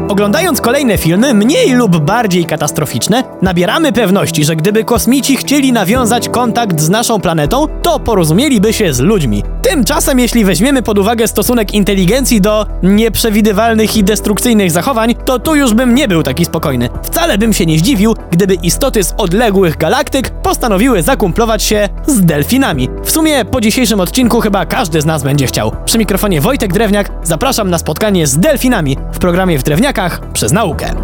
Oglądając kolejne filmy, mniej lub bardziej katastroficzne, nabieramy pewności, że gdyby kosmici chcieli nawiązać kontakt z naszą planetą, to porozumieliby się z ludźmi. Tymczasem, jeśli weźmiemy pod uwagę stosunek inteligencji do nieprzewidywalnych i destrukcyjnych zachowań, to tu już bym nie był taki spokojny. Wcale bym się nie zdziwił, gdyby istoty z odległych galaktyk postanowiły zakumplować się z delfinami. W sumie po dzisiejszym odcinku chyba każdy z nas będzie chciał. Przy mikrofonie Wojtek Drewniak, zapraszam na spotkanie z delfinami w programie W Drewniakach przez naukę.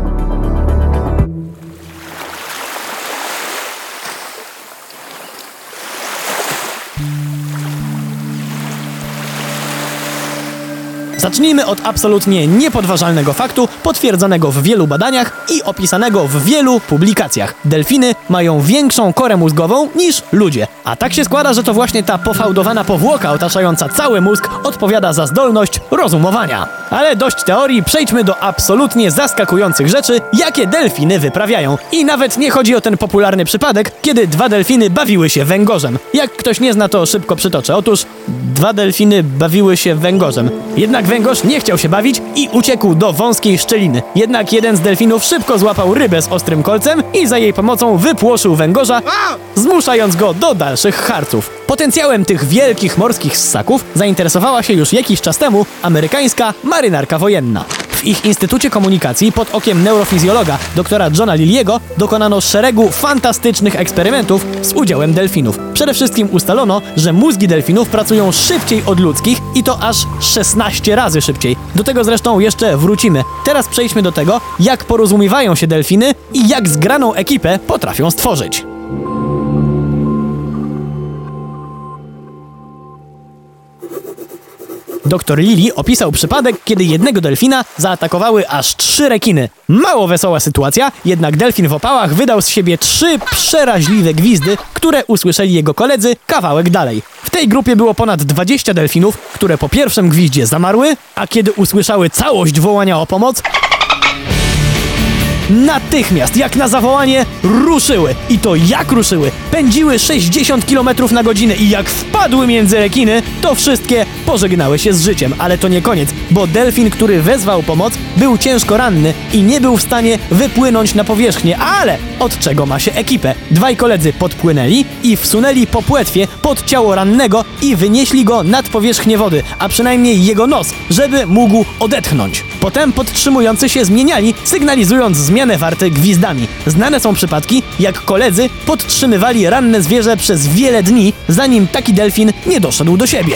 Zacznijmy od absolutnie niepodważalnego faktu, potwierdzonego w wielu badaniach i opisanego w wielu publikacjach. Delfiny mają większą korę mózgową niż ludzie. A tak się składa, że to właśnie ta pofałdowana powłoka otaczająca cały mózg odpowiada za zdolność rozumowania. Ale dość teorii, przejdźmy do absolutnie zaskakujących rzeczy, jakie delfiny wyprawiają. I nawet nie chodzi o ten popularny przypadek, kiedy dwa delfiny bawiły się węgorzem. Jak ktoś nie zna, to szybko przytoczę. Otóż dwa delfiny bawiły się węgorzem. Jednak węgorz nie chciał się bawić i uciekł do wąskiej szczeliny. Jednak jeden z delfinów szybko złapał rybę z ostrym kolcem i za jej pomocą wypłoszył węgorza, zmuszając go do dalszych harców. Potencjałem tych wielkich morskich ssaków zainteresowała się już jakiś czas temu amerykańska marynarka wojenna. W ich Instytucie Komunikacji pod okiem neurofizjologa doktora Johna Lilliego dokonano szeregu fantastycznych eksperymentów z udziałem delfinów. Przede wszystkim ustalono, że mózgi delfinów pracują szybciej od ludzkich i to aż 16 razy szybciej. Do tego zresztą jeszcze wrócimy. Teraz przejdźmy do tego, jak porozumiewają się delfiny i jak zgraną ekipę potrafią stworzyć. Dr Lilly opisał przypadek, kiedy jednego delfina zaatakowały aż 3 rekiny. Mało wesoła sytuacja, jednak delfin w opałach wydał z siebie 3 przeraźliwe gwizdy, które usłyszeli jego koledzy kawałek dalej. W tej grupie było ponad 20 delfinów, które po pierwszym gwiździe zamarły, a kiedy usłyszały całość wołania o pomoc, natychmiast, jak na zawołanie, ruszyły. I to jak ruszyły? Pędziły 60 km na godzinę i jak wpadły między rekiny, to wszystkie pożegnały się z życiem. Ale to nie koniec, bo delfin, który wezwał pomoc, był ciężko ranny i nie był w stanie wypłynąć na powierzchnię. Ale od czego ma się ekipę? Dwaj koledzy podpłynęli i wsunęli po płetwie pod ciało rannego i wynieśli go nad powierzchnię wody, a przynajmniej jego nos, żeby mógł odetchnąć. Potem podtrzymujący się zmieniali, sygnalizując zmianę warty gwizdami. Znane są przypadki, jak koledzy podtrzymywali ranne zwierzę przez wiele dni, zanim taki delfin nie doszedł do siebie.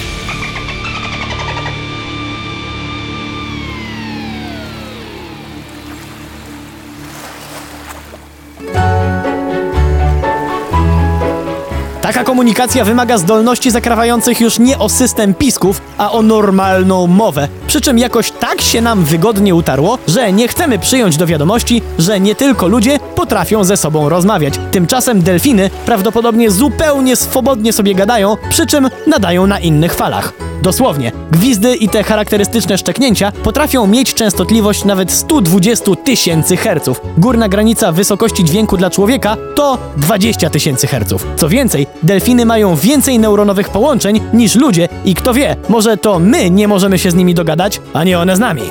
Taka komunikacja wymaga zdolności zakrawających już nie o system pisków, a o normalną mowę. Przy czym jakoś tak się nam wygodnie utarło, że nie chcemy przyjąć do wiadomości, że nie tylko ludzie potrafią ze sobą rozmawiać. Tymczasem delfiny prawdopodobnie zupełnie swobodnie sobie gadają, przy czym nadają na innych falach. Dosłownie, gwizdy i te charakterystyczne szczeknięcia potrafią mieć częstotliwość nawet 120 000 Hz. Górna granica wysokości dźwięku dla człowieka to 20 000 Hz. Co więcej, delfiny mają więcej neuronowych połączeń niż ludzie i kto wie, może to my nie możemy się z nimi dogadać, a nie one z nami.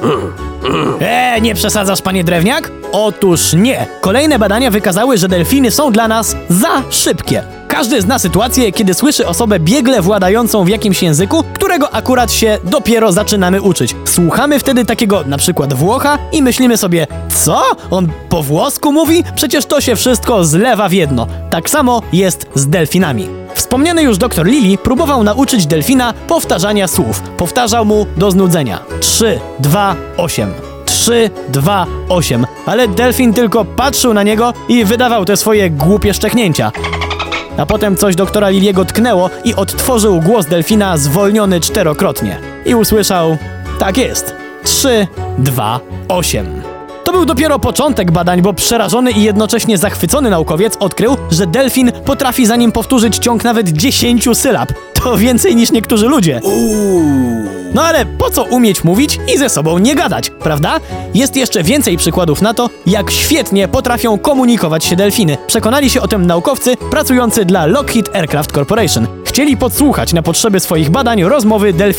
Nie przesadzasz, panie Drewniak? Otóż nie. Kolejne badania wykazały, że delfiny są dla nas za szybkie. Każdy zna sytuację, kiedy słyszy osobę biegle władającą w jakimś języku, którego akurat się dopiero zaczynamy uczyć. Słuchamy wtedy takiego na przykład Włocha i myślimy sobie, co? On po włosku mówi? Przecież to się wszystko zlewa w jedno. Tak samo jest z delfinami. Wspomniany już dr Lilly próbował nauczyć delfina powtarzania słów. Powtarzał mu do znudzenia. 3, 2, 8. 3, 2, 8. Ale delfin tylko patrzył na niego i wydawał te swoje głupie szczeknięcia. A potem coś doktora Lilliego tknęło i odtworzył głos delfina zwolniony 4-krotnie. I usłyszał, tak jest, 3, 2, 8. To był dopiero początek badań, bo przerażony i jednocześnie zachwycony naukowiec odkrył, że delfin potrafi za nim powtórzyć ciąg nawet 10 sylab. To więcej niż niektórzy ludzie. No ale po co umieć mówić i ze sobą nie gadać, prawda? Jest jeszcze więcej przykładów na to, jak świetnie potrafią komunikować się delfiny. Przekonali się o tym naukowcy pracujący dla Lockheed Aircraft Corporation. Chcieli podsłuchać na potrzeby swoich badań rozmowy delfinów.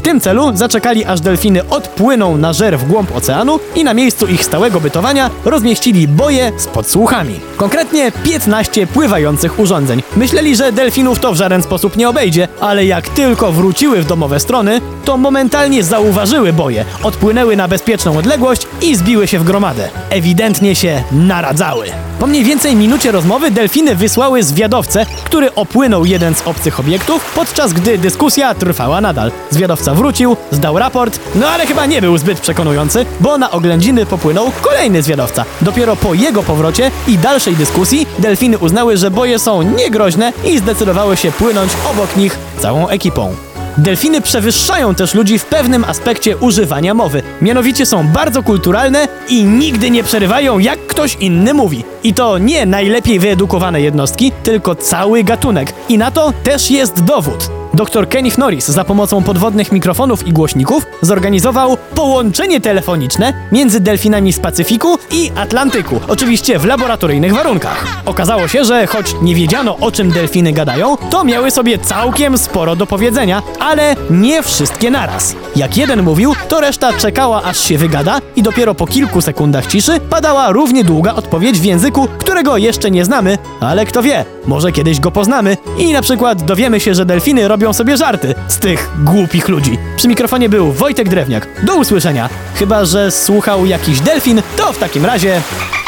tym celu zaczekali, aż delfiny odpłyną na żer w głąb oceanu i na miejscu ich stałego bytowania rozmieścili boje z podsłuchami. Konkretnie 15 pływających urządzeń. Myśleli, że delfinów to w żaden sposób nie obejdzie, ale jak tylko wróciły w domowe strony, to momentalnie zauważyły boje, odpłynęły na bezpieczną odległość i zbiły się w gromadę. Ewidentnie się naradzały. Po mniej więcej minucie rozmowy delfiny wysłały zwiadowcę, który opłynął jeden z obcych obiektów, podczas gdy dyskusja trwała nadal. Zwiadowca wrócił, zdał raport, no ale chyba nie był zbyt przekonujący, bo na oględziny popłynął kolejny zwiadowca. Dopiero po jego powrocie i dalszej dyskusji delfiny uznały, że boje są niegroźne i zdecydowały się płynąć obok nich całą ekipą. Delfiny przewyższają też ludzi w pewnym aspekcie używania mowy. Mianowicie są bardzo kulturalne i nigdy nie przerywają, jak ktoś inny mówi. I to nie najlepiej wyedukowane jednostki, tylko cały gatunek. I na to też jest dowód. Dr Kenneth Norris za pomocą podwodnych mikrofonów i głośników zorganizował połączenie telefoniczne między delfinami z Pacyfiku i Atlantyku, oczywiście w laboratoryjnych warunkach. Okazało się, że choć nie wiedziano, o czym delfiny gadają, to miały sobie całkiem sporo do powiedzenia, ale nie wszystkie naraz. Jak jeden mówił, to reszta czekała, aż się wygada i dopiero po kilku sekundach ciszy padała równie długa odpowiedź w języku, którego jeszcze nie znamy, ale kto wie, może kiedyś go poznamy i na przykład dowiemy się, że delfiny robią sobie żarty z tych głupich ludzi. Przy mikrofonie był Wojtek Drewniak. Do usłyszenia. Chyba że słuchał jakiś delfin, to w takim razie...